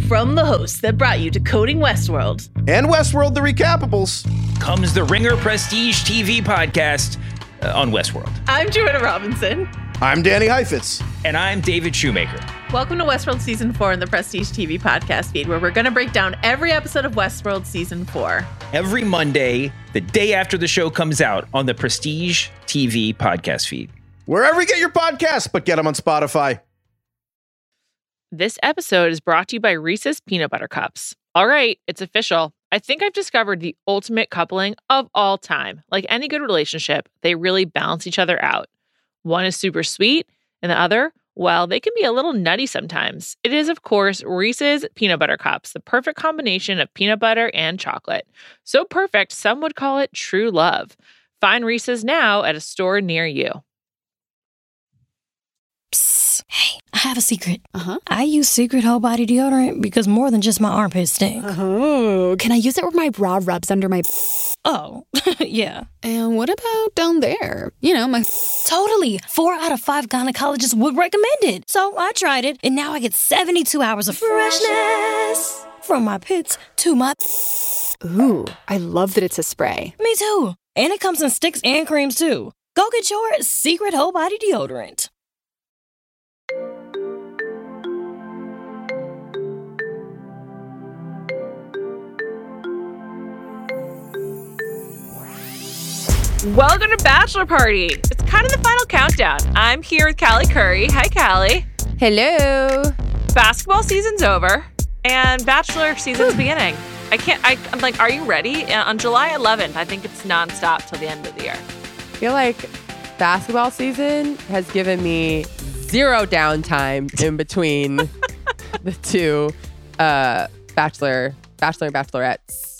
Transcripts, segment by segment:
From the hosts that brought you Decoding Westworld and Westworld the Recappables comes the Ringer Prestige TV podcast on Westworld. I'm Joanna Robinson. I'm Danny Heifetz. And I'm David Shoemaker. Welcome to Westworld Season 4 in the Prestige TV podcast feed, where we're going to break down every episode of Westworld Season 4. Every Monday, the day after the show comes out on the Prestige TV podcast feed. Wherever you get your podcasts, but get them on Spotify. This episode is brought to you by Reese's Peanut Butter Cups. All right, it's official. I think I've discovered the ultimate coupling of all time. Like any good relationship, they really balance each other out. One is super sweet, and the other, well, they can be a little nutty sometimes. It is, of course, Reese's Peanut Butter Cups, the perfect combination of peanut butter and chocolate. So perfect, some would call it true love. Find Reese's now at a store near you. Psst. Hey, I have a secret. I use Secret Whole Body Deodorant because more than just my armpits stink. Oh, can I use it where my bra rubs under my... Oh, yeah. And what about down there? You know, my... Totally. 4 out of 5 gynecologists would recommend it. So I tried it, and now I get 72 hours of freshness. From my pits to my... Ooh, I love that it's a spray. Me too. And it comes in sticks and creams too. Go get your Secret Whole Body Deodorant. Welcome to Bachelor Party. It's kind of the final countdown. I'm here with Callie Curry. Hi, Callie. Hello. Basketball season's over, and Bachelor season's beginning. I'm like, are you ready? On July 11th, I think it's nonstop till the end of the year. I feel like basketball season has given me zero downtime in between the two Bachelor and Bachelorettes.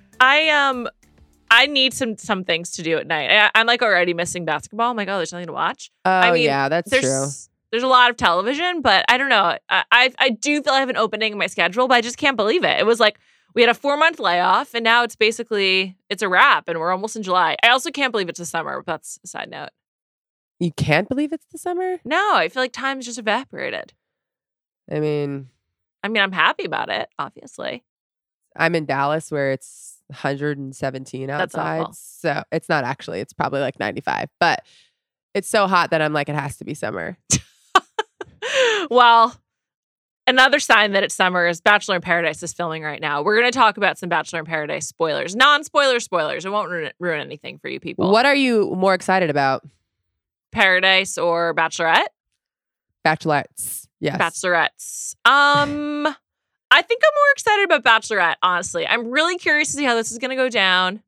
I need some things to do at night. I'm like already missing basketball. I'm like, oh, there's nothing to watch. Oh, yeah, that's true. There's a lot of television, but I don't know. I do feel I have an opening in my schedule, but I just can't believe it. It was like we had a 4-month layoff, and now it's a wrap, and we're almost in July. I also can't believe it's the summer, but that's a side note. You can't believe it's the summer? No, I feel like time's just evaporated. I mean, I'm happy about it, obviously. I'm in Dallas where it's 117 outside. So it's not actually. It's probably like 95. But it's so hot that I'm like, it has to be summer. Well, another sign that it's summer is Bachelor in Paradise is filming right now. We're going to talk about some Bachelor in Paradise spoilers. Non-spoiler spoilers. It won't ruin anything for you people. What are you more excited about? Paradise or Bachelorette? Bachelorettes. Yes. Bachelorettes. I think I'm more excited about Bachelorette, honestly. I'm really curious to see how this is going to go down.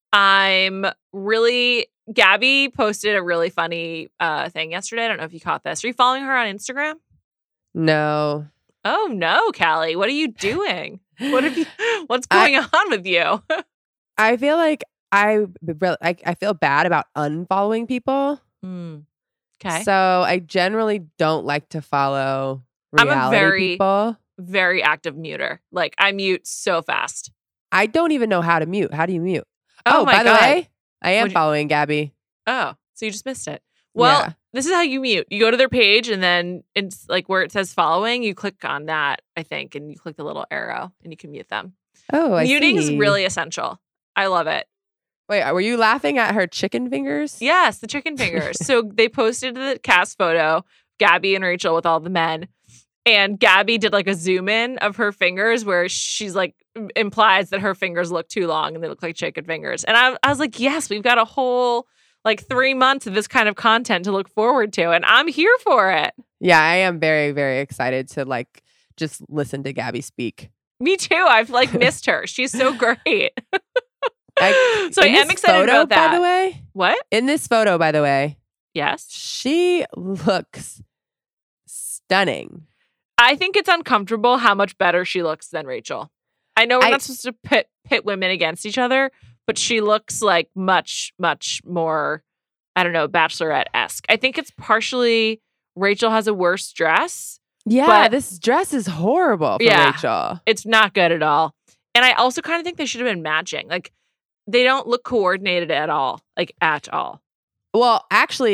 Gabby posted a really funny thing yesterday. I don't know if you caught this. Are you following her on Instagram? No. Oh, no, Callie. What are you doing? What's going on with you? I feel like I feel bad about unfollowing people. Okay. So I generally don't like to follow reality people. Very active muter. Like, I mute so fast. I don't even know how to mute. How do you mute? Oh my by the God. way, I am following Gabby. Oh, so you just missed it. Well, Yeah. This is how you mute. You go to their page, and then it's like where it says following, you click on that, I think, and you click the little arrow, and you can mute them. Oh, I Muting is see. really essential. I love it. Wait, were you laughing at her chicken fingers? Yes, the chicken fingers. So they posted the cast photo, Gabby and Rachel with all the men. And Gabby did like a zoom in of her fingers where she's like implies that her fingers look too long and they look like chicken fingers. And I was like, yes, we've got a whole like 3 months of this kind of content to look forward to. And I'm here for it. Yeah, I am very, very excited to like just listen to Gabby speak. Me too. I've like missed her. She's so great. So I am excited photo, about that. By the way, What? In this photo, by the way, Yes. she looks stunning. I think it's uncomfortable how much better she looks than Rachel. I know we're not supposed to pit women against each other, but she looks like much, much more, I don't know, Bachelorette-esque. I think it's partially Rachel has a worse dress. Yeah, this dress is horrible for Rachel. It's not good at all. And I also kind of think they should have been matching. Like, they don't look coordinated at all. Like, at all. Well, actually,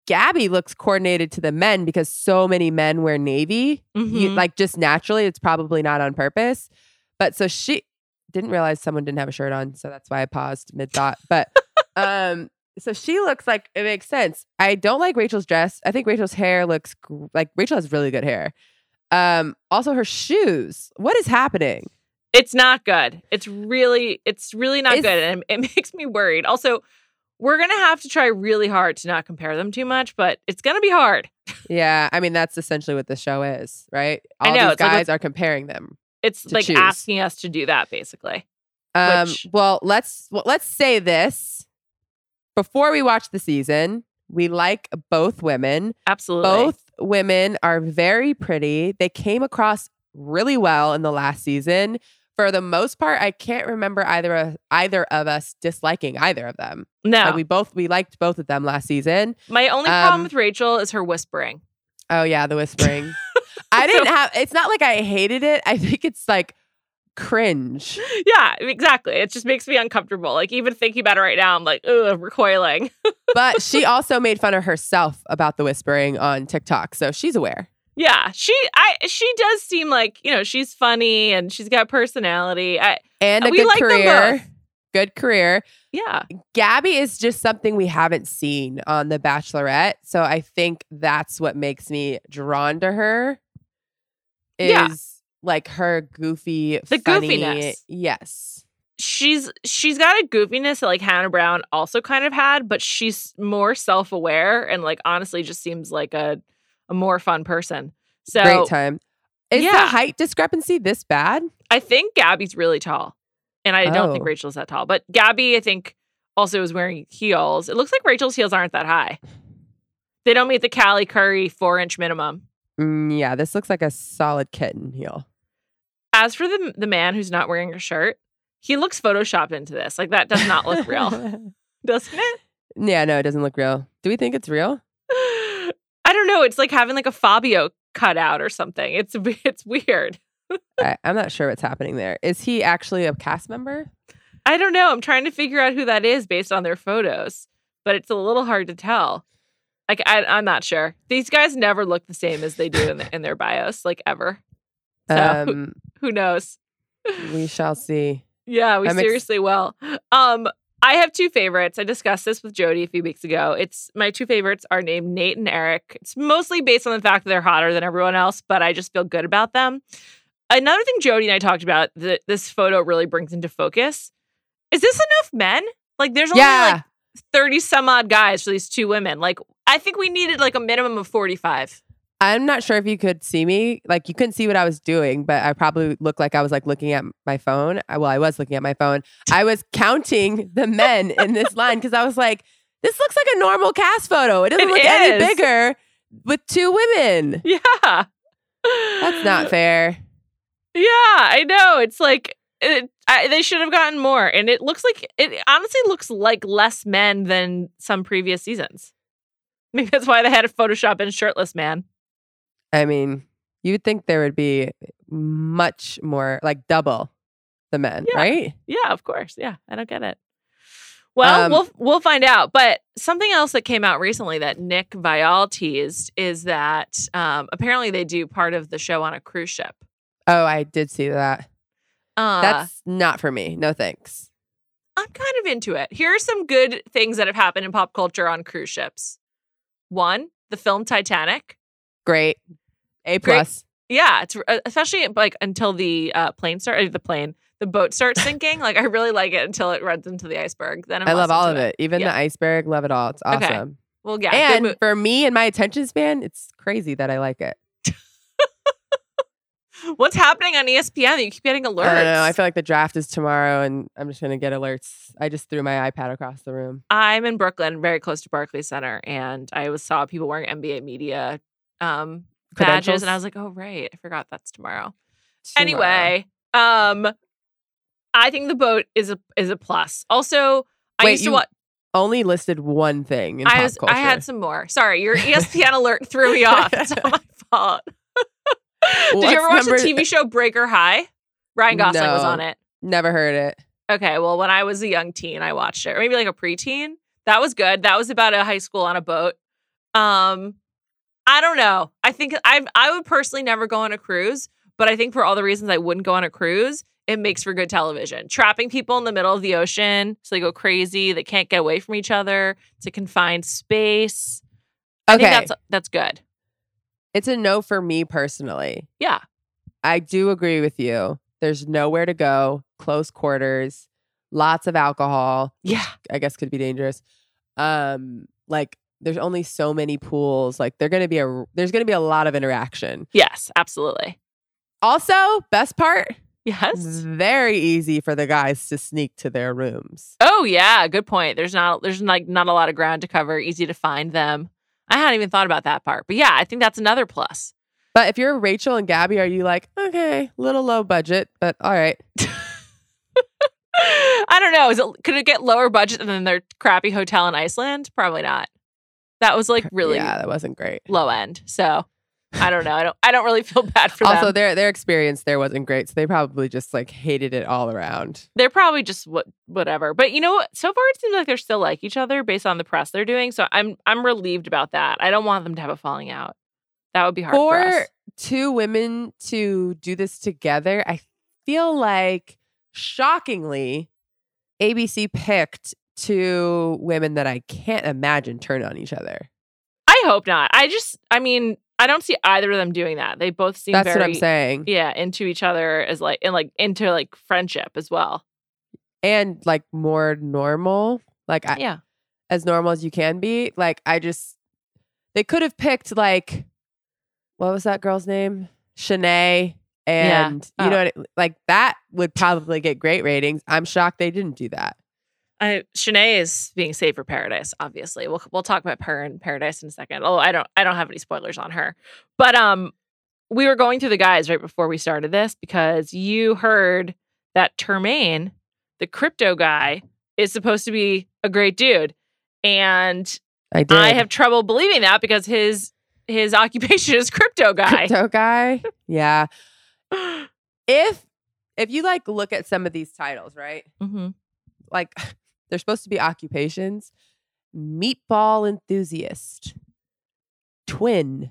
Gabby looks coordinated to the men because so many men wear navy. Mhm. Like just naturally, it's probably not on purpose. But so she didn't realize someone didn't have a shirt on, so that's why I paused mid thought. But so she looks like it makes sense. I don't like Rachel's dress. I think Rachel's hair looks like Rachel has really good hair. Also her shoes. What is happening? It's not good. It's really not good. And it makes me worried. Also, we're going to have to try really hard to not compare them too much, but it's going to be hard. Yeah, I mean that's essentially what the show is, right? I All know, these it's like guys are comparing them. It's To like choose. asking us to do that, basically. Which- Well, let's say this. Before we watch the season, we like both women. Absolutely. Both women are very pretty. They came across really well in the last season. For the most part, I can't remember either of us disliking either of them. No. Like we liked both of them last season. My only problem with Rachel is her whispering. Oh yeah, the whispering. It's not like I hated it. I think it's like cringe. Yeah, exactly. It just makes me uncomfortable. Like even thinking about it right now, I'm like, ugh, recoiling. But she also made fun of herself about the whispering on TikTok. So she's aware. Yeah, she does seem like, she's funny and she's got personality. And a we good like them career. both. Good career. Yeah. Gabby is just something we haven't seen on The Bachelorette. So I think that's what makes me drawn to her. Is Yeah. like her goofy, The funny, goofiness. Yes. She's got a goofiness that like Hannah Brown also kind of had, but she's more self-aware and like honestly just seems like a more fun person. So Great time. Is the yeah. height discrepancy this bad? I think Gabby's really tall. And I don't think Oh. Rachel's that tall. But Gabby, I think, also is wearing heels. It looks like Rachel's heels aren't that high. They don't meet the Callie Curry 4-inch minimum. Yeah, this looks like a solid kitten heel. As for the man who's not wearing a shirt, he looks photoshopped into this. Like that does not look real, doesn't it? Yeah, no, it doesn't look real. Do we think it's real? I don't know. It's like having like a Fabio cutout or something. It's weird. I'm not sure what's happening there. Is he actually a cast member? I don't know. I'm trying to figure out who that is based on their photos, but it's a little hard to tell. Like I'm not sure. These guys never look the same as they do in their bios, like ever. So who knows? We shall see. Yeah, we seriously will. I have two favorites. I discussed this with Jody a few weeks ago. My two favorites are named Nate and Eric. It's mostly based on the fact that they're hotter than everyone else, but I just feel good about them. Another thing Jody and I talked about that this photo really brings into focus is this enough men? Like there's only like 30 some odd guys for these two women. Like I think we needed like a minimum of 45. I'm not sure if you could see me. Like you couldn't see what I was doing, but I probably looked like I was like looking at my phone. I was looking at my phone. I was counting the men in this line because I was like, this looks like a normal cast photo. It doesn't look any bigger with two women. Yeah. That's not fair. Yeah, I know. It's like they should have gotten more. And it honestly looks like less men than some previous seasons. Maybe that's why they had a Photoshop in shirtless man. I mean, you would think there would be much more, like double the men, right? Yeah, of course. Yeah, I don't get it. Well, we'll find out. But something else that came out recently that Nick Viall teased is that apparently they do part of the show on a cruise ship. Oh, I did see that. That's not for me. No thanks. I'm kind of into it. Here are some good things that have happened in pop culture on cruise ships. One, the film Titanic. Great. A+. Yeah, it's especially like until the boat starts sinking. Like I really like it until it runs into the iceberg. Then I love all of it. Even the iceberg, love it all. It's awesome. Okay. Well, yeah. And for me and my attention span, it's crazy that I like it. What's happening on ESPN? You keep getting alerts. I don't know. I feel like the draft is tomorrow and I'm just going to get alerts. I just threw my iPad across the room. I'm in Brooklyn, very close to Barclays Center, and I saw people wearing NBA media badges, and I was like, oh, right. I forgot that's tomorrow. Anyway, I think the boat is a plus. Also, I used to watch. Only listed one thing in pop culture. I had some more. Sorry, your ESPN alert threw me off. It's not my fault. Did you ever watch the TV show Breaker High? Ryan Gosling was on it. Never heard it. Okay, well, when I was a young teen, I watched it. Or maybe like a preteen. That was good. That was about a high school on a boat. I don't know. I think I would personally never go on a cruise, but I think for all the reasons I wouldn't go on a cruise, it makes for good television. Trapping people in the middle of the ocean so they go crazy, they can't get away from each other. It's a confined space. I think that's good. It's a no for me personally. Yeah. I do agree with you. There's nowhere to go, close quarters, lots of alcohol. Yeah. I guess could be dangerous. Like there's only so many pools. Like there's going to be a lot of interaction. Yes, absolutely. Also, best part, Yes. very easy for the guys to sneak to their rooms. Oh yeah, good point. There's not a lot of ground to cover, easy to find them. I hadn't even thought about that part. But yeah, I think that's another plus. But if you're Rachel and Gabby, are you like, okay, little low budget, but all right. I don't know. Could it get lower budget than their crappy hotel in Iceland? Probably not. That was like really that wasn't great. low end. So I don't know. I don't really feel bad for them. Also, their experience there wasn't great, so they probably just like hated it all around. They're probably just whatever. But you know what? So far, it seems like they're still like each other based on the press they're doing. So I'm relieved about that. I don't want them to have a falling out. That would be hard for us. Two women to do this together, I feel like shockingly, ABC picked two women that I can't imagine turn on each other. I hope not. I mean, I don't see either of them doing that. They both seem That's what I'm saying. Yeah, into each other as into like friendship as well. And like more normal. Like as normal as you can be. Like they could have picked like, what was that girl's name? Shanae. And you know what, like that would probably get great ratings. I'm shocked they didn't do that. Shanae is being saved for Paradise, obviously. We'll talk about her in Paradise in a second. Oh, I don't have any spoilers on her. But we were going through the guys right before we started this because you heard that Termaine, the crypto guy, is supposed to be a great dude. And I have trouble believing that because his occupation is crypto guy. Crypto guy? Yeah. If you like look at some of these titles, right? Mm-hmm. Like they're supposed to be occupations. Meatball enthusiast. Twin.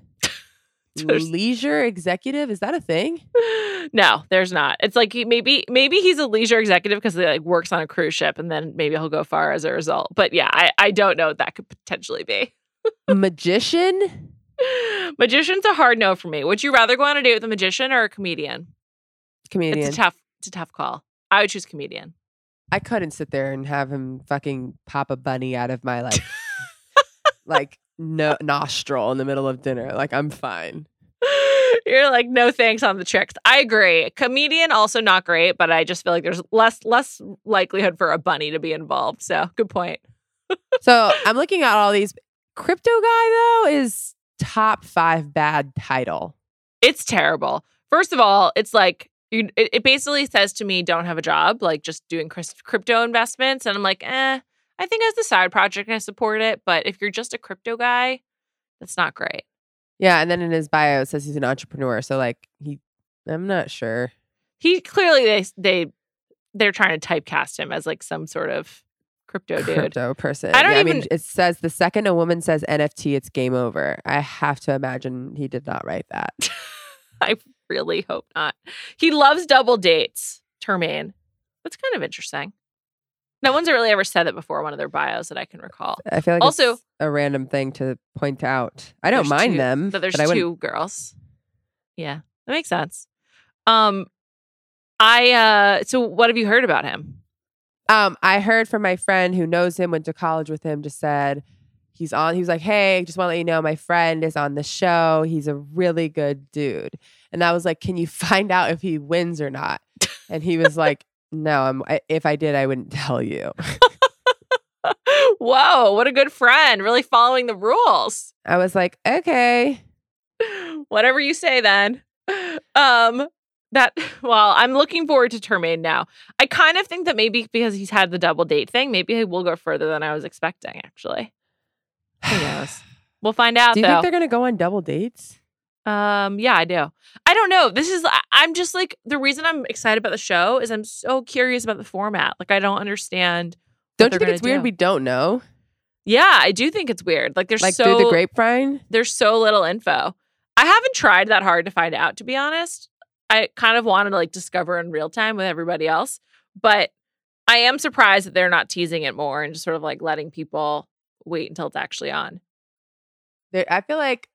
Leisure executive. Is that a thing? No, there's not. It's like maybe he's a leisure executive because he like works on a cruise ship and then maybe he'll go far as a result. But yeah, I don't know what that could potentially be. Magician? Magician's a hard no for me. Would you rather go on a date with a magician or a comedian? Comedian. It's a tough call. I would choose comedian. I couldn't sit there and have him fucking pop a bunny out of my like nostril in the middle of dinner. Like I'm fine. You're like, no thanks on the tricks. I agree. Comedian also not great, but I just feel like there's less likelihood for a bunny to be involved. So good point. So I'm looking at all these. Crypto guy though is top 5 bad title. It's terrible. First of all, it's like it basically says to me, don't have a job, like just doing crypto investments. And I'm like, I think as the side project, I support it. But if you're just a crypto guy, that's not great. Yeah. And then in his bio, it says he's an entrepreneur. So like I'm not sure. He clearly, they're trying to typecast him as like some sort of crypto person. I mean, it says the second a woman says NFT, it's game over. I have to imagine he did not write that. I really hope not. He loves double dates, Termaine. That's kind of interesting. No one's really ever said that before in one of their bios that I can recall. I feel like also it's a random thing to point out. I don't mind them. But there's two girls. Yeah, that makes sense. So what have you heard about him? I heard from my friend who knows him, went to college with him, just said he was like, hey, just want to let you know my friend is on the show. He's a really good dude. And I was like, can you find out if he wins or not? And he was like, no, if I did, I wouldn't tell you. Whoa, what a good friend. Really following the rules. I was like, okay. Whatever you say then. I'm looking forward to Termaine now. I kind of think that maybe because he's had the double date thing, maybe he will go further than I was expecting, actually. Who knows? We'll find out, Do you think they're going to go on double dates? Yeah, I do. I don't know. I'm just like, the reason I'm excited about the show is I'm so curious about the format. Like, I don't understand. Don't you think it's weird we don't know? Yeah, I do think it's weird. Like Like through the grapevine? there's so little info. I haven't tried that hard to find out, to be honest. I kind of wanted to like discover in real time with everybody else, but I am surprised that they're not teasing it more and just sort of like letting people wait until it's actually on. I feel like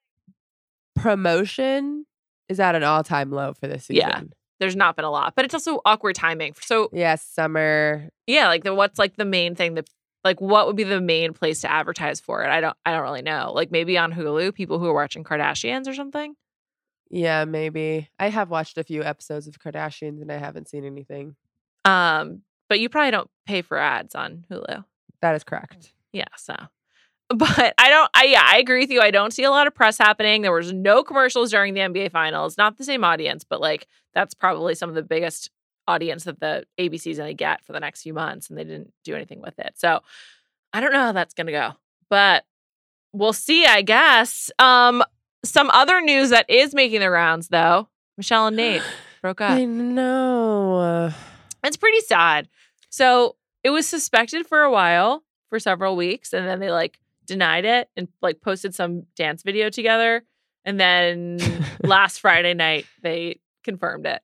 promotion is at an all-time low for this season. Yeah. There's not been a lot, but it's also awkward timing. So Yeah, summer. yeah, like what's like the main thing that like what would be the main place to advertise for it? I don't really know. Like maybe on Hulu, people who are watching Kardashians or something. Yeah, maybe. I have watched a few episodes of Kardashians and I haven't seen anything. But you probably don't pay for ads on Hulu. That is correct. Yeah, so. But I agree with you. I don't see a lot of press happening. There was no commercials during the NBA finals. Not the same audience, but like that's probably some of the biggest audience that the ABC's going to get for the next few months, and they didn't do anything with it. So I don't know how that's going to go, but we'll see, I guess. Some other news that is making the rounds, though. Michelle and Nate broke up. I know. It's pretty sad. So it was suspected for a while, for several weeks, and then they like denied it and like posted some dance video together. And then last Friday night they confirmed it.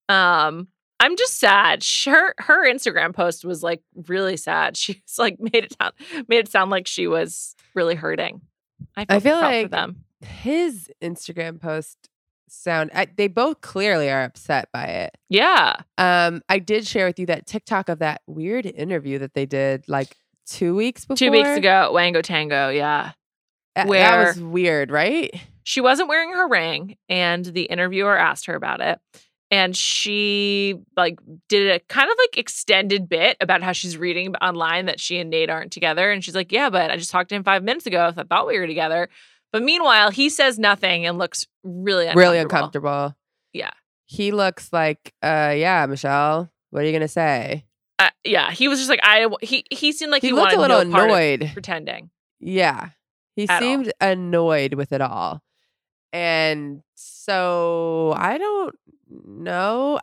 I'm just sad. Her Instagram post was like really sad. She was like made it sound like she was really hurting. I feel like for them. His Instagram post they both clearly are upset by it. Yeah. I did share with you that TikTok of that weird interview that they did like 2 weeks before. 2 weeks ago, Wango Tango, yeah. That Where was weird, right? she wasn't wearing her ring, and the interviewer asked her about it. And she like did a kind of like extended bit about how she's reading online that she and Nate aren't together. And she's like, yeah, but I just talked to him 5 minutes ago. So I thought we were together. But meanwhile, he says nothing and looks really uncomfortable. Really uncomfortable. Yeah. He looks like, yeah, Michelle, what are you going to say? Yeah. He was just like, he seemed like he looked wanted a little no part of annoyed. pretending. Yeah. He seemed annoyed with it all. And so I don't know.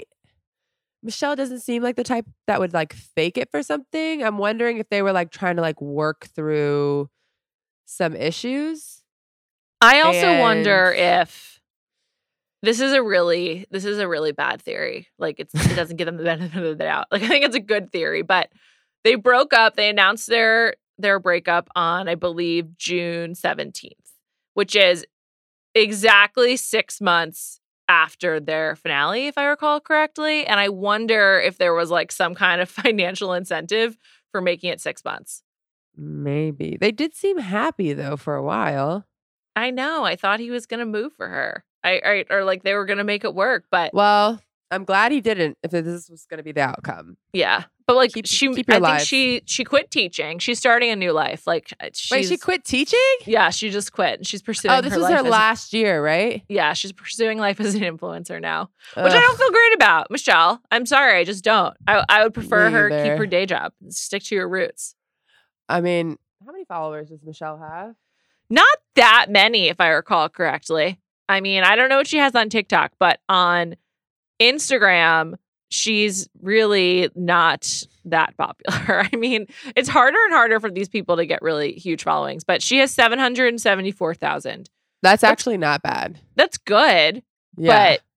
Michelle doesn't seem like the type that would like fake it for something. I'm wondering if they were like trying to like work through some issues. I also wonder if this is a really bad theory. Like it doesn't give them the benefit of the doubt. Like I think it's a good theory, but they broke up. They announced their breakup on, I believe, June 17th, which is exactly 6 months after their finale, if I recall correctly. And I wonder if there was like some kind of financial incentive for making it 6 months. Maybe. They did seem happy though for a while. I know. I thought he was going to move for her. Or like they were going to make it work, but well, I'm glad he didn't if this was going to be the outcome. Yeah. But like keep I life. think she quit teaching. She's starting a new life. Like Wait, she quit teaching? Yeah, she just quit. And she's pursuing Oh, this was her last year, right? Yeah, she's pursuing life as an influencer now, which I don't feel great about. Michelle, I'm sorry, I just don't. I would prefer her keep her day job. Stick to your roots. I mean, how many followers does Michelle have? Not that many, if I recall correctly. I mean, I don't know what she has on TikTok, but on Instagram, she's really not that popular. I mean, it's harder and harder for these people to get really huge followings, but she has 774,000. That's actually not bad. That's good, Yeah. but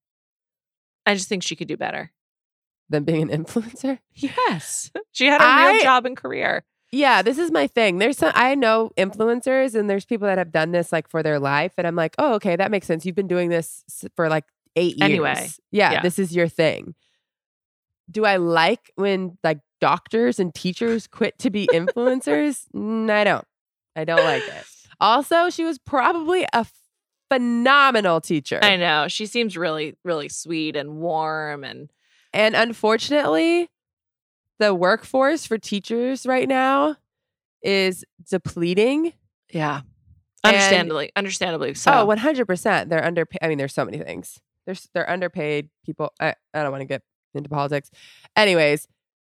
I just think she could do better. Than being an influencer? Yes. She had a real job and career. Yeah, this is my thing. I know influencers and there's people that have done this like for their life. And I'm like, oh, okay, that makes sense. You've been doing this for like 8 years. Anyway. Yeah, this is your thing. Do I like when like doctors and teachers quit to be influencers? I don't. I don't like it. Also, she was probably a phenomenal teacher. I know. She seems really, really sweet and warm. And unfortunately, the workforce for teachers right now is depleting. Yeah. Understandably so. Oh, 100%. They're underpaid. I mean, there's so many things. They're underpaid people. I don't want to get into politics. Anyways,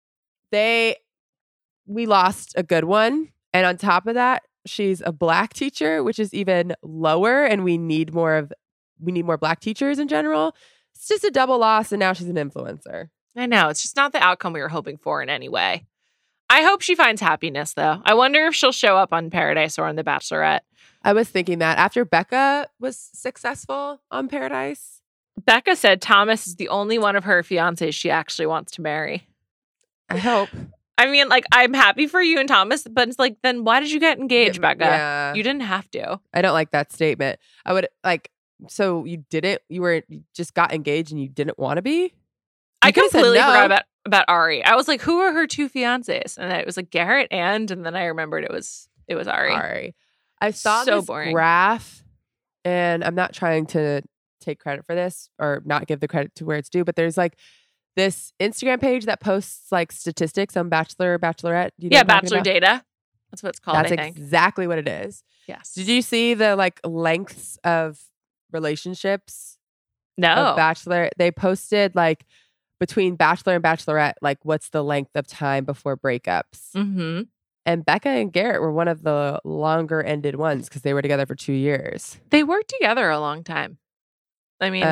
we lost a good one. And on top of that, she's a Black teacher, which is even lower. And we need more Black teachers in general. It's just a double loss. And now she's an influencer. I know. It's just not the outcome we were hoping for in any way. I hope she finds happiness, though. I wonder if she'll show up on Paradise or on The Bachelorette. I was thinking that after Becca was successful on Paradise. Becca said Thomas is the only one of her fiancés she actually wants to marry. I hope. I mean, like, I'm happy for you and Thomas, but it's like, then why did you get engaged, Becca? Yeah. You didn't have to. I don't like that statement. I would like, so you just got engaged and you didn't want to be? I could've said completely no. forgot about Ari. I was like, who are her two fiancés? And it was like Garrett and then I remembered it was Ari. I saw So this boring. graph, and I'm not trying to take credit for this or not give the credit to where it's due, but there's like this Instagram page that posts like statistics on Bachelor, Bachelorette. Do you know Yeah, what I'm talking Bachelor about? Data. That's what it's called, That's I think. exactly what it is. Yes. Did you see the like lengths of relationships No. of Bachelor? They posted like between Bachelor and Bachelorette, like what's the length of time before breakups? Mm-hmm. And Becca and Garrett were one of the longer ended ones because they were together for 2 years. They worked together a long time. I mean,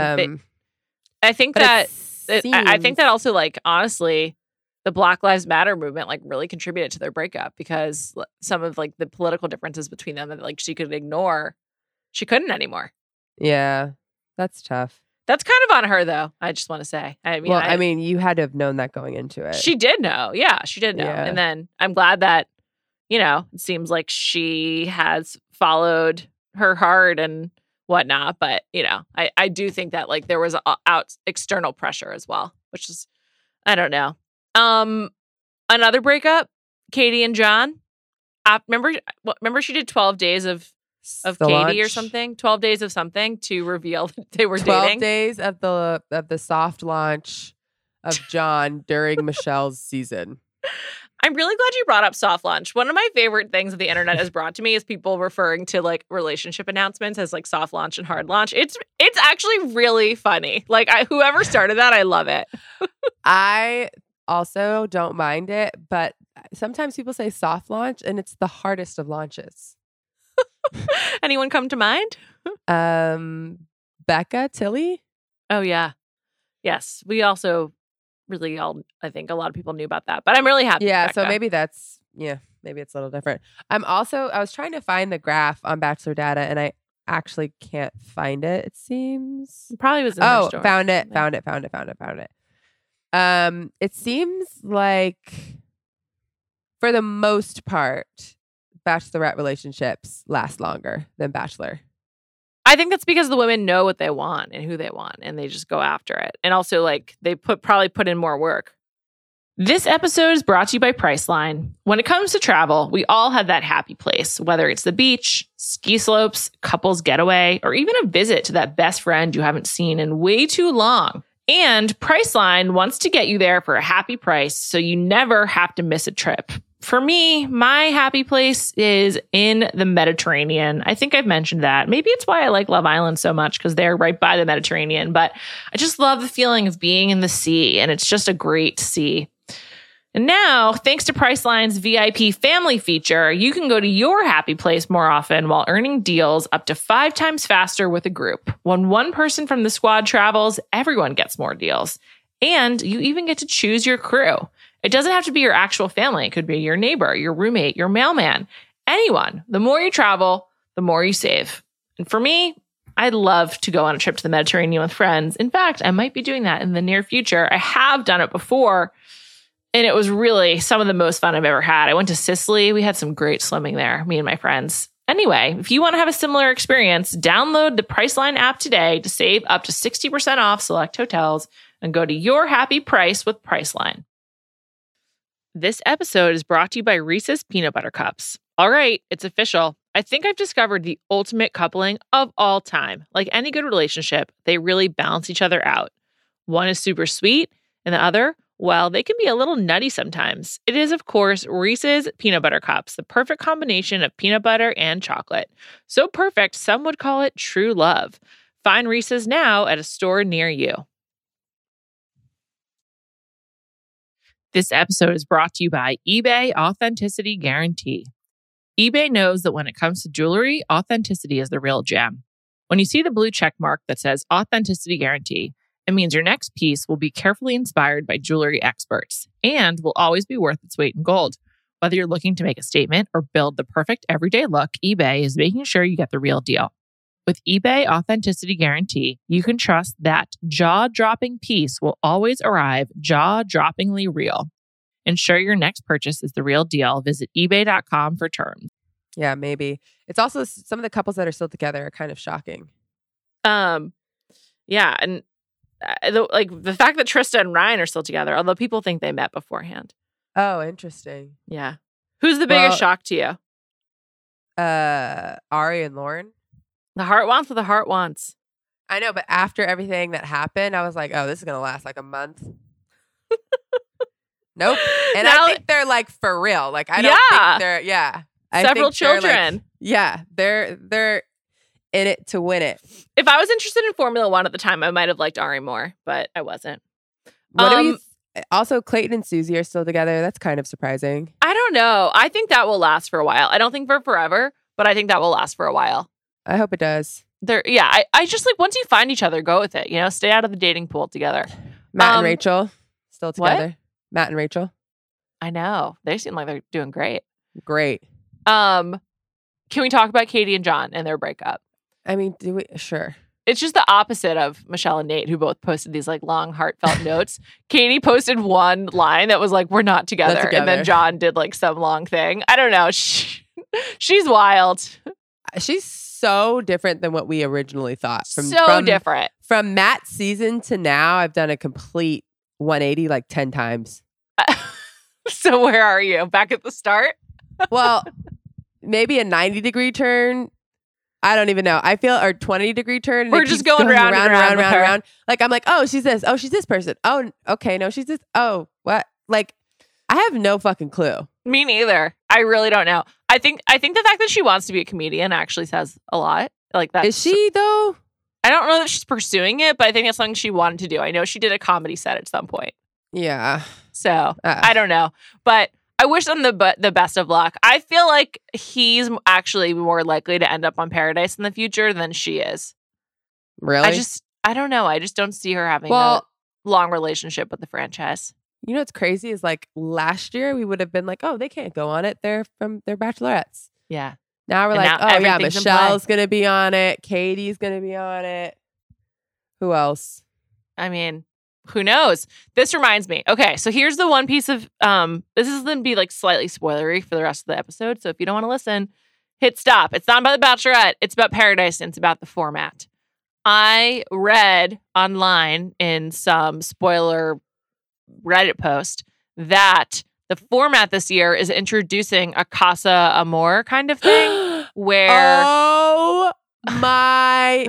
I think but that it I think seems- that also, like, honestly, the Black Lives Matter movement like really contributed to their breakup because some of like the political differences between them that like she could ignore, she couldn't anymore. Yeah, that's tough. That's kind of on her, though. I just want to say. I mean, You had to have known that going into it. she did know. Yeah, she did know. Yeah. And then I'm glad that, it seems like she has followed her heart and whatnot. But, I do think that like there was external pressure as well, which is, I don't know. Another breakup, Katie and John. Remember she did 12 days of Katie or something, 12 days of something to reveal that they were 12 dating. days of the soft launch of John during Michelle's season. I'm really glad you brought up soft launch. One of my favorite things that the internet has brought to me is people referring to like relationship announcements as like soft launch and hard launch. It's actually really funny. Like whoever started that, I love it. I also don't mind it, but sometimes people say soft launch and it's the hardest of launches. Anyone come to mind? Becca, Tilly? Oh yeah. Yes. We also really I think a lot of people knew about that, but I'm really happy. Yeah, with so Becca. maybe it's a little different. I was trying to find the graph on Bachelor Data and I actually can't find it, it seems. It probably was in their story. Found it. It seems like for the most part, Bachelorette relationships last longer than Bachelor. I think that's because the women know what they want and who they want, and they just go after it. And also, like, they probably put in more work. This episode is brought to you by Priceline. When it comes to travel, we all have that happy place, whether it's the beach, ski slopes, couples getaway, or even a visit to that best friend you haven't seen in way too long. And Priceline wants to get you there for a happy price so you never have to miss a trip. For me, my happy place is in the Mediterranean. I think I've mentioned that. Maybe it's why I like Love Island so much because they're right by the Mediterranean. But I just love the feeling of being in the sea, and it's just a great sea. And now, thanks to Priceline's VIP family feature, you can go to your happy place more often while earning deals up to 5 times faster with a group. When one person from the squad travels, everyone gets more deals. And you even get to choose your crew. It doesn't have to be your actual family. It could be your neighbor, your roommate, your mailman, anyone. The more you travel, the more you save. And for me, I'd love to go on a trip to the Mediterranean with friends. In fact, I might be doing that in the near future. I have done it before, and it was really some of the most fun I've ever had. I went to Sicily. We had some great swimming there, me and my friends. Anyway, if you want to have a similar experience, download the Priceline app today to save up to 60% off select hotels and go to your happy price with Priceline. This episode is brought to you by Reese's Peanut Butter Cups. All right, it's official. I think I've discovered the ultimate coupling of all time. Like any good relationship, they really balance each other out. One is super sweet, and the other, well, they can be a little nutty sometimes. It is, of course, Reese's Peanut Butter Cups, the perfect combination of peanut butter and chocolate. So perfect, some would call it true love. Find Reese's now at a store near you. This episode is brought to you by eBay Authenticity Guarantee. eBay knows that when it comes to jewelry, authenticity is the real gem. When you see the blue check mark that says Authenticity Guarantee, It means your next piece will be carefully inspired by jewelry experts and will always be worth its weight in gold. Whether you're looking to make a statement or build the perfect everyday look, eBay is making sure you get the real deal. With eBay Authenticity Guarantee, you can trust that jaw-dropping piece will always arrive jaw-droppingly real. Ensure your next purchase is the real deal. Visit ebay.com for terms. Yeah, maybe. It's also some of the couples that are still together are kind of shocking. Yeah, and the fact that Trista and Ryan are still together, although people think they met beforehand. Oh, interesting. Yeah. Who's the biggest shock to you? Ari and Lauren. The heart wants what the heart wants. I know, but after everything that happened, I was like, oh, this is going to last like a month. Nope. And I think they're like for real. Like, I don't think they're, Several children. They're in it to win it. If I was interested in Formula One at the time, I might have liked Ari more, but I wasn't. Also, Clayton and Susie are still together. That's kind of surprising. I don't know. I think that will last for a while. I don't think for forever, but I think that will last for a while. I hope it does. I just like once you find each other, go with it. You know, stay out of the dating pool together. Matt and Rachel still together. What? Matt and Rachel. I know. They seem like they're doing great. Great. Can we talk about Katie and John and their breakup? I mean, do we? Sure. It's just the opposite of Michelle and Nate, who both posted these like long, heartfelt notes. Katie posted one line that was like, "We're not together," and then John did like some long thing. I don't know. She's wild. She's so different than what we originally thought. Different. From Matt's season to now, I've done a complete 180 like 10 times. So where are you? Back at the start? Well, maybe a 90-degree turn. I don't even know. I feel or 20-degree turn. We're just going round. Like I'm like, oh, she's this. Oh, she's this person. Oh, okay. No, she's this. Oh, what? Like, I have no fucking clue. Me neither. I really don't know. I think the fact that she wants to be a comedian actually says a lot. Like that. Is she though? I don't know that she's pursuing it, but I think it's something she wanted to do. I know she did a comedy set at some point. Yeah. So I don't know, but I wish them the best of luck. I feel like he's actually more likely to end up on Paradise in the future than she is. Really? I don't know. I just don't see her having a long relationship with the franchise. You know what's crazy is like last year we would have been like, oh, they can't go on it. They're bachelorettes. Yeah. Now we're like, oh yeah, Michelle's going to be on it. Katie's going to be on it. Who else? I mean, who knows? This reminds me. Okay, so here's the one piece of this is going to be like slightly spoilery for the rest of the episode. So if you don't want to listen, hit stop. It's not about the Bachelorette. It's about Paradise and it's about the format. I read online in some spoiler Reddit post that the format this year is introducing a Casa Amor kind of thing where oh my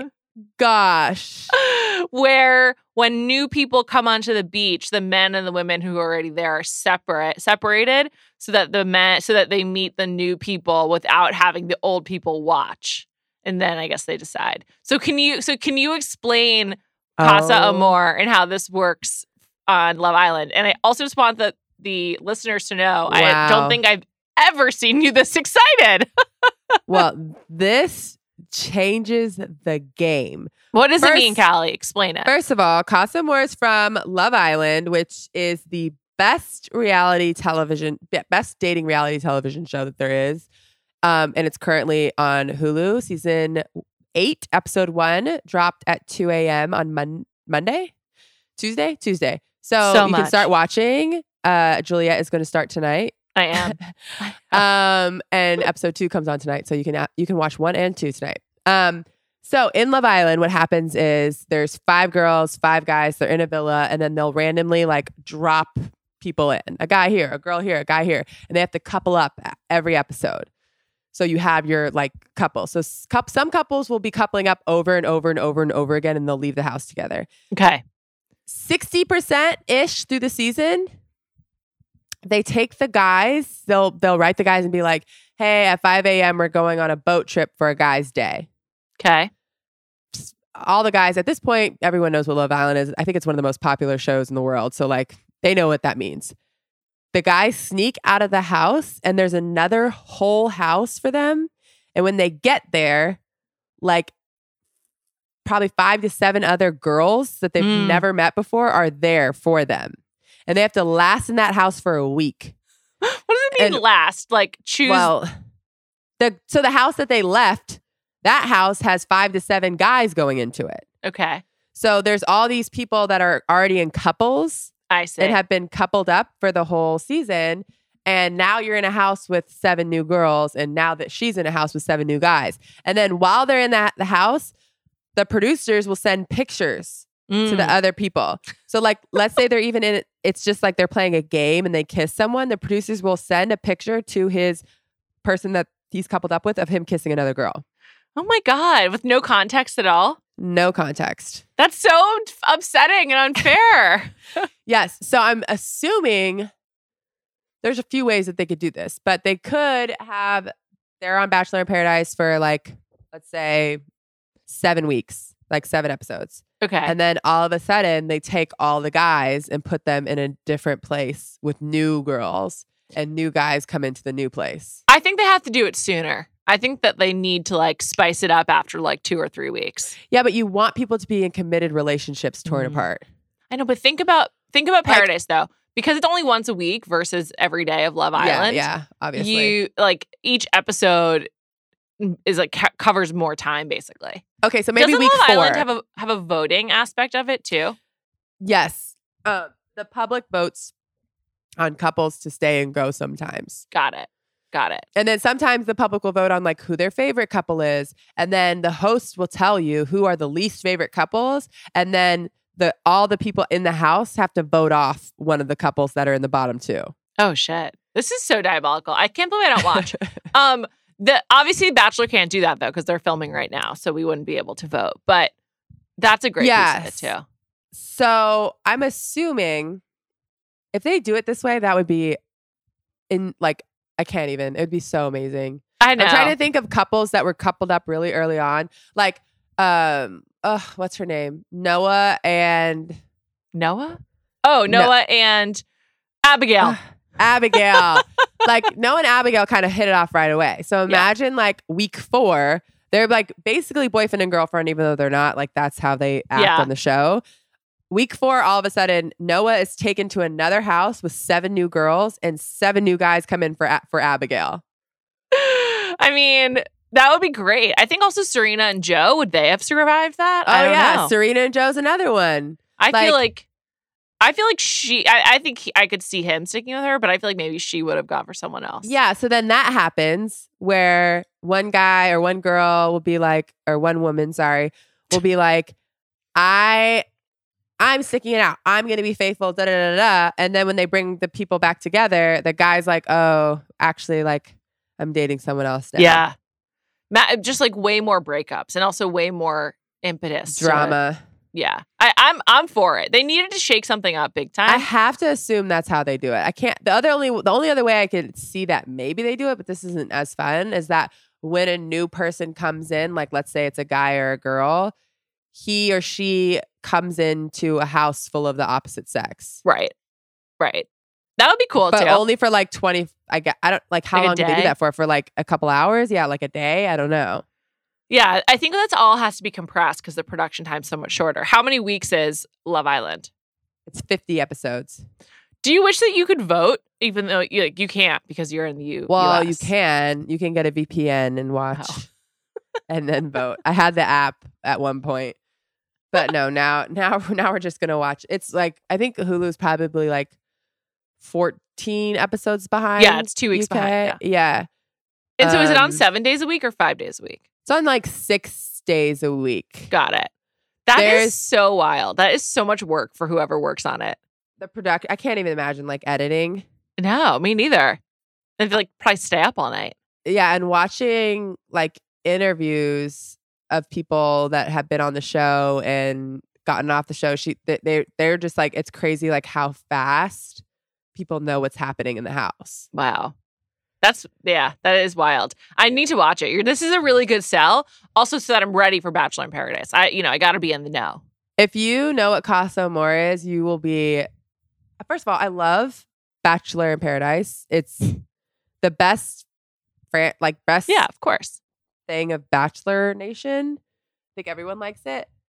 gosh, where when new people come onto the beach, the men and the women who are already there are separated so that they meet the new people without having the old people watch, and then I guess they decide. So can you explain Casa Amor and how this works on Love Island? And I also just want the listeners to know, I don't think I've ever seen you this excited. Well, this changes the game. What does it mean, Callie? Explain it. First of all, Casa Amor is from Love Island, which is the best dating reality television show that there is. And it's currently on Hulu. Season 8, episode 1 dropped at 2 a.m. on Tuesday. So you can start watching. Juliet is going to start tonight. I am. And episode 2 comes on tonight, so you can watch 1 and 2 tonight. So in Love Island, what happens is there's 5 girls, 5 guys. They're in a villa, and then they'll randomly like drop people in. A guy here, a girl here, a guy here, and they have to couple up every episode. So you have your like couple. So some couples will be coupling up over and over and over and over again, and they'll leave the house together. Okay. 60%-ish through the season, they take the guys, they'll write the guys and be like, hey, at 5 a.m. we're going on a boat trip for a guy's day. Okay. All the guys at this point, everyone knows what Love Island is. I think it's one of the most popular shows in the world. So like they know what that means. The guys sneak out of the house and there's another whole house for them. And when they get there, like probably 5 to 7 other girls that they've never met before are there for them. And they have to last in that house for a week. What does it mean last? Like choose? Well, so the house that they left, that house has 5 to 7 guys going into it. Okay. So there's all these people that are already in couples. I see. And have been coupled up for the whole season. And now you're in a house with 7 new girls. And now that she's in a house with 7 new guys. And then while they're in the house, the producers will send pictures to the other people. So like, let's say they're even in it. It's just like they're playing a game and they kiss someone. The producers will send a picture to his person that he's coupled up with of him kissing another girl. Oh my God. With no context at all? No context. That's so upsetting and unfair. Yes. So I'm assuming there's a few ways that they could do this, but they could have, they're on Bachelor in Paradise for like, let's say 7 weeks, like 7 episodes. Okay. And then all of a sudden they take all the guys and put them in a different place with new girls, and new guys come into the new place. I think they have to do it sooner. I think that they need to like spice it up after like 2 or 3 weeks. Yeah, but you want people to be in committed relationships torn apart. I know, but think about Paradise though, because it's only once a week versus every day of Love Island. Yeah, obviously. You like each episode is like covers more time basically. Okay, so maybe Doesn't week Love 4. Island have a voting aspect of it too? Yes. The public votes on couples to stay and go sometimes. Got it. And then sometimes the public will vote on like who their favorite couple is. And then the host will tell you who are the least favorite couples. And then all the people in the house have to vote off one of the couples that are in the bottom 2. Oh shit. This is so diabolical. I can't believe I don't watch. Obviously Bachelor can't do that though, because they're filming right now. So we wouldn't be able to vote. But that's a great piece of it too. So I'm assuming if they do it this way, that would be I can't even. It would be so amazing. I know. I'm trying to think of couples that were coupled up really early on. Like, what's her name? Noah and Noah? Oh, Noah and Abigail. Abigail. Like Noah and Abigail kind of hit it off right away. So imagine like week 4, they're like basically boyfriend and girlfriend, even though they're not. Like that's how they act on the show. Week 4, all of a sudden, Noah is taken to another house with 7 new girls and 7 new guys come in for Abigail. I mean, that would be great. I think also Serena and Joe, would they have survived that? Oh, I don't know. Serena and Joe's another one. I feel like I think I could see him sticking with her, but I feel like maybe she would have gone for someone else. Yeah, so then that happens where one guy or one girl will be like, or one woman, will be like, I'm sticking it out. I'm going to be faithful, da da da da. And then when they bring the people back together, the guy's like, oh, actually, like, I'm dating someone else now. Yeah. Just like way more breakups and also way more impetus. Drama. Yeah. I'm for it. They needed to shake something up big time. I have to assume that's how they do it. I can't, the only other way I could see that maybe they do it, but this isn't as fun, is that when a new person comes in, like let's say it's a guy or a girl, he or she comes into a house full of the opposite sex. Right. That would be cool but too. Only for like 20, I don't like how like long do they do that for? For like a couple hours? Yeah, like a day? I don't know. Yeah, I think that's all has to be compressed because the production time's so much shorter. How many weeks is Love Island? It's 50 episodes. Do you wish that you could vote, even though you can't because you're in the U? Well, US? you can get a VPN and watch and then vote. I had the app at one point, but no, now we're just gonna watch. It's like I think Hulu's probably like 14 episodes behind. Yeah, it's 2 weeks UK. behind. Yeah. And so is it on 7 days a week or 5 days a week? It's on like 6 days a week. Got it. That is so wild. That is so much work for whoever works on it. The production, I can't even imagine like editing. No, me neither. And like probably stay up all night. Yeah, and watching like interviews of people that have been on the show and gotten off the show, they're just like, it's crazy like how fast people know what's happening in the house. Wow. That is wild. I need to watch it. This is a really good sell. Also, so that I'm ready for Bachelor in Paradise. I got to be in the know. If you know what Casa Amor is, you will be. First of all, I love Bachelor in Paradise. It's the best, best. Yeah, of course. Thing of Bachelor Nation. I think everyone likes it.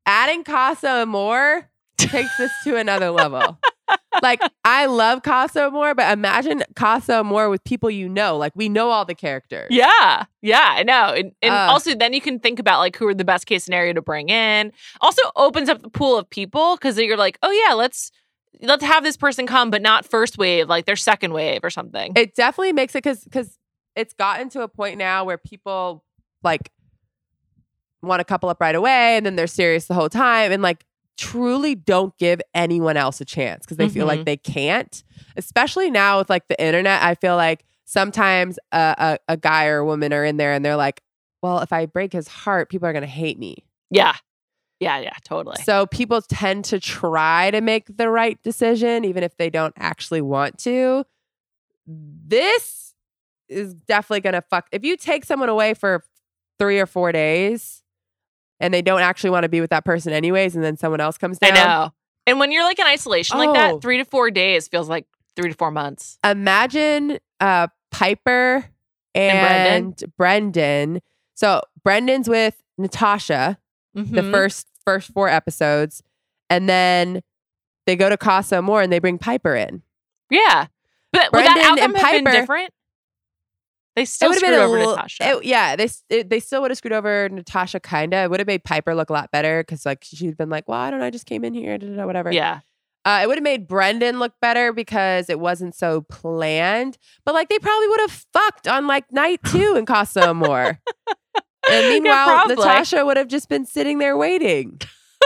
adding Casa Amor takes this to another level. Like, I love Casa Amor, but imagine Casa Amor with people you know. Like, we know all the characters. Yeah, I know. And also then you can think about like who are the best case scenario to bring in. Also opens up the pool of people because you're like, oh yeah, let's have this person come, but not first wave, like their second wave or something. It definitely makes it because it's gotten to a point now where people like want to couple up right away and then they're serious the whole time and like truly don't give anyone else a chance because they feel like they can't. Especially now with like the internet, I feel like sometimes a guy or a woman are in there and they're like, well, if I break his heart, people are going to hate me. Yeah, totally. So people tend to try to make the right decision even if they don't actually want to. This is definitely going to fuck. If you take someone away for 3 or 4 days and they don't actually want to be with that person anyways, and then someone else comes down. I know. And when you're like in isolation like that, 3 to 4 days feels like 3 to 4 months. Imagine Piper and Brendan. So Brendan's with Natasha, the first 4 episodes, and then they go to Casa Amor and they bring Piper in. Yeah. But would that outcome have been different? They still screwed over Natasha. They still would have screwed over Natasha, kind of. It would have made Piper look a lot better because like she'd been like, well, I don't know, I just came in here, whatever. Yeah. It would have made Brendan look better because it wasn't so planned. But like they probably would have fucked on like night 2 in Casa Amor. And meanwhile, Natasha would have just been sitting there waiting.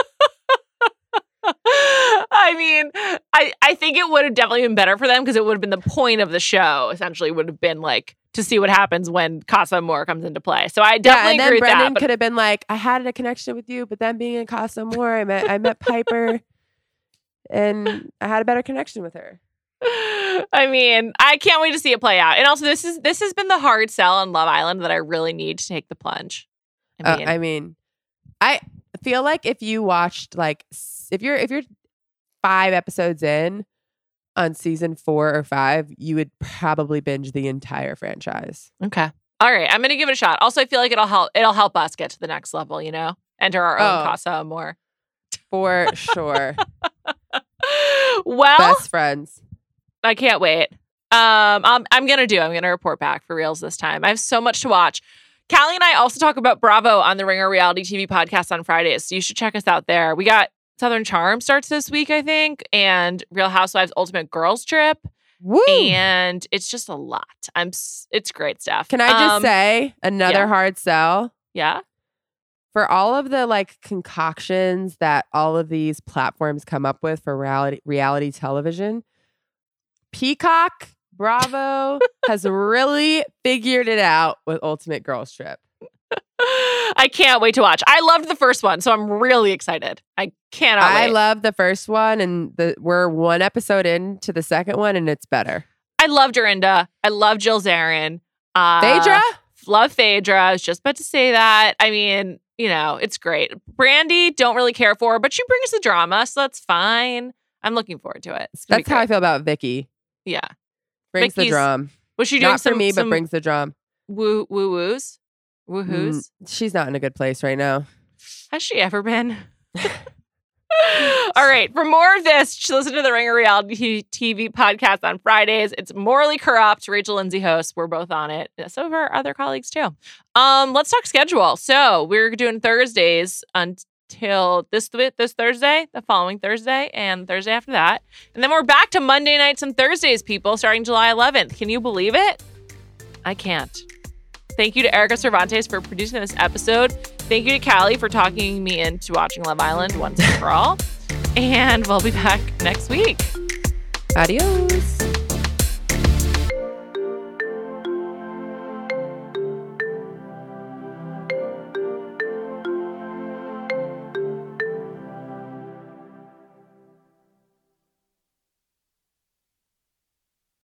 I mean, I think it would have definitely been better for them because it would have been the point of the show, essentially, would have been like to see what happens when Casa Amor comes into play. So I definitely agree with that. And then Brendan could have been like, I had a connection with you, but then being in Casa Amor, I met Piper and I had a better connection with her. I mean, I can't wait to see it play out. And also, this has been the hard sell on Love Island that I really need to take the plunge. I feel like if you watched like if you're 5 episodes in on season 4 or 5, you would probably binge the entire franchise. Okay. All right. I'm going to give it a shot. Also, I feel like it'll help us get to the next level, you know? Enter our own Casa Amor. For sure. Well, best friends. I can't wait. I'm going to report back for reals this time. I have so much to watch. Callie and I also talk about Bravo on the Ringer Reality TV podcast on Fridays. So you should check us out there. We got Southern Charm starts this week, I think, and Real Housewives Ultimate Girls Trip. Woo! And it's just a lot. It's great stuff. Can I just say another hard sell? Yeah. For all of the like concoctions that all of these platforms come up with for reality television, Peacock, Bravo has really figured it out with Ultimate Girls Trip. I can't wait to watch. I loved the first one, so I'm really excited. I cannot wait. I love the first one, and we're 1 episode into the second one, and it's better. I love Dorinda. I love Jill Zarin. Phaedra? Love Phaedra. I was just about to say that. I mean, you know, it's great. Brandy, don't really care for her, but she brings the drama, so that's fine. I'm looking forward to it. That's how I feel about Vicky. Yeah. Brings the drum. Was she doing not for me, but brings the drum. Woo-woos? Woohoos? She's not in a good place right now. Has she ever been? All right. For more of this, listen to the Ringer Reality TV podcast on Fridays. It's Morally Corrupt. Rachel Lindsay hosts. We're both on it. Some of our other colleagues too. Let's talk schedule. So we're doing Thursdays until this Thursday, the following Thursday, and Thursday after that. And then we're back to Monday nights and Thursdays, people, starting July 11th. Can you believe it? I can't. Thank you to Erica Cervantes for producing this episode. Thank you to Callie for talking me into watching Love Island once and for all. And we'll be back next week. Adios.